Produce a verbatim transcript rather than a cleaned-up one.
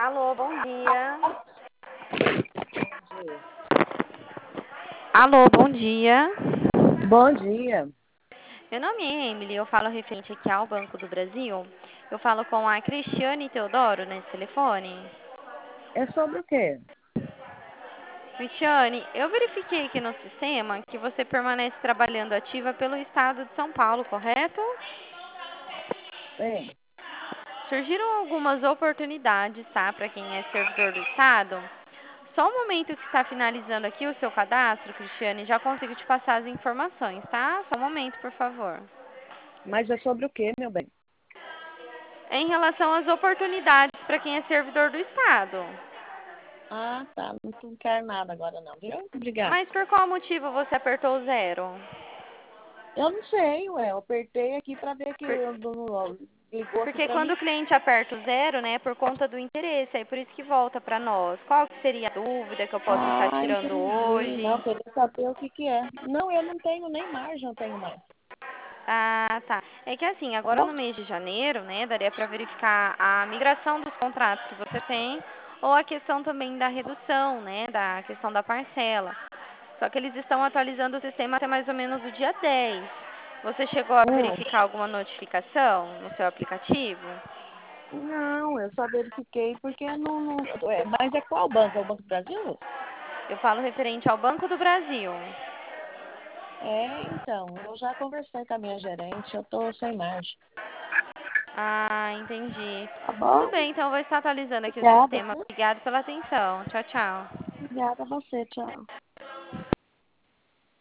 Alô, bom dia. Bom dia. Alô, bom dia. Bom dia. Meu nome é Emily, eu falo referente aqui ao Banco do Brasil. Eu falo com a Cristiane Teodoro nesse telefone. É sobre o quê? Cristiane, eu verifiquei aqui no sistema que você permanece trabalhando ativa pelo estado de São Paulo, correto? Bem, Surgiram algumas oportunidades, tá, para quem é servidor do estado. Só um momento que está finalizando aqui o seu cadastro, Cristiane, já consigo te passar as informações, tá? Só um momento, por favor. mas é sobre o quê, meu bem? Em relação às oportunidades para quem é servidor do Estado. Ah, tá. Não, não quero nada agora não, viu? Obrigada. Mas por qual motivo você apertou o zero? Eu não sei, ué. Eu apertei aqui pra ver que Por- eu, eu- ligou aqui Porque pra quando mim. o cliente aperta o zero, né, por conta do interesse, aí por isso que volta para nós. Qual que seria a dúvida que eu posso estar Ah, tirando entendi. Não, hoje? queria saber o que que é. Não, eu não tenho nem margem, eu tenho mais. Ah, tá. É que assim, Tá agora bom? no mês de janeiro, né, daria para verificar a migração dos contratos que você tem ou a questão também da redução, né, da questão da parcela. Só que eles estão atualizando o sistema até mais ou menos o dia dez. Você chegou a Hum, verificar alguma notificação no seu aplicativo? não, eu só verifiquei porque não, não é, mas é qual banco? É o Banco do Brasil? Eu falo referente ao Banco do Brasil. É, então, eu já conversei com a minha gerente, eu tô sem margem. Ah, entendi. Tá Tudo bom? bem, então eu vou estar atualizando aqui o Obrigada, sistema. viu? Obrigada pela atenção. Tchau, tchau. Obrigada a você, tchau.